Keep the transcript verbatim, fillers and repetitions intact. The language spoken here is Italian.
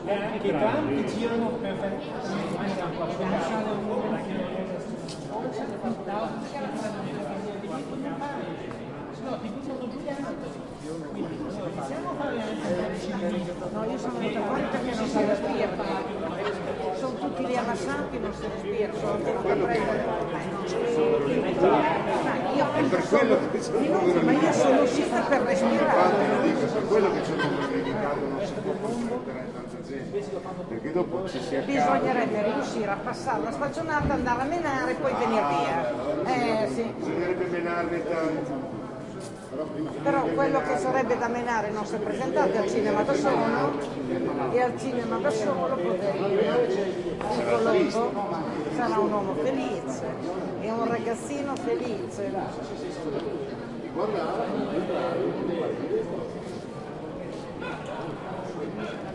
E anche i tram che girano perfettamente. No, ti buttano giù quindi iniziamo a fare anche. No, io sono venuta fuori perché non si respira. Sono tutti lì ammassati, non si respira, sono venuta a prendere. È per quello che sono Minuti, ma io sono uscita per respirare. dico, per quello che sono limitato non si può concentrare tanta gente, perché dopo ci si accade. Bisognerebbe riuscire a passare la stagionata, andare a menare e poi venire via. Eh sì. Bisognerebbe menarne tanto. Però quello che sarebbe da menare non si è presentato al cinema da solo e al cinema da solo poverino di Colombo sarà un uomo felice e un ragazzino felice. Guarda.